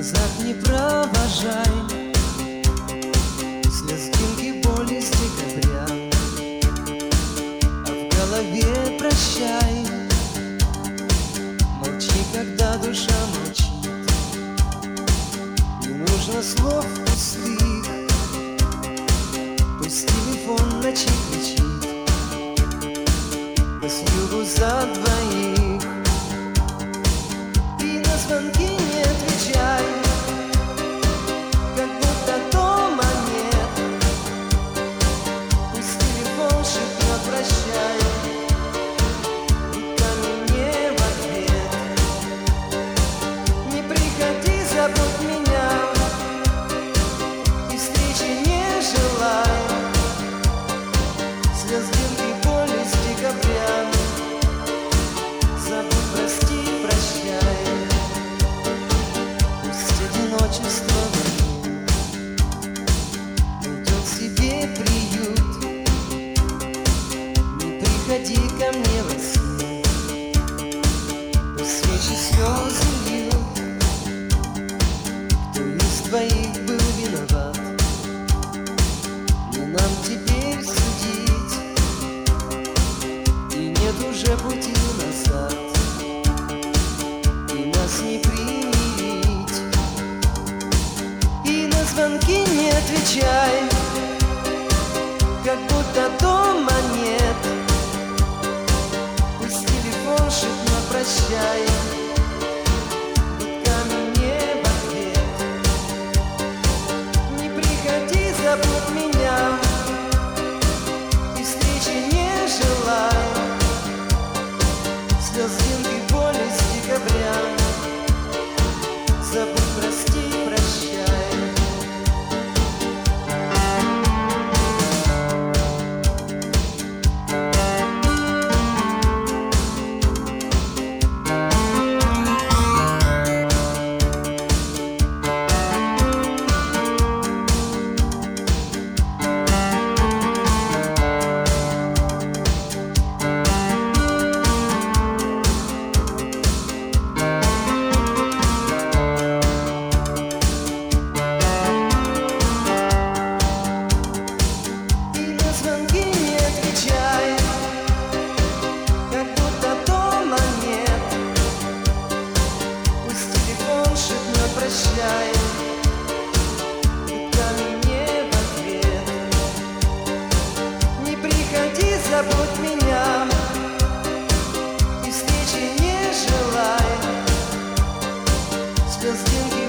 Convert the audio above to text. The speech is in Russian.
назад не провожай, слезинки боли с декабря, а в голове прощай. Молчи, когда душа молчит, не нужно слов пустых, пусть телефон в ночи кричит, да с югу за двоих. И на звонки не отвечай, как будто дома нет, пусть телефон шепнет прощай, и камень не в ответ. Не приходи, забудь меня, и встречи не желай, слезинки боли с декабря, забудь, прости, прощай. Пусть одиночество найдет себе приют, не приходи ко мне во сне, пусть свечи слезы льют. Кто из двоих был виноват, не нам теперь судить, и нет уже пути назад, и нас не примирить. И на звонки не отвечай, как будто дома нет, пусть телефон шепнет прощай, и камень не в ответ. Не приходи, забудь меня, и встречи не желай, слезинки боли с декабря, забудь, прости, прощай. Прощай, и камень не в ответ. Не приходи, забудь меня, и встречи не желай, слезинки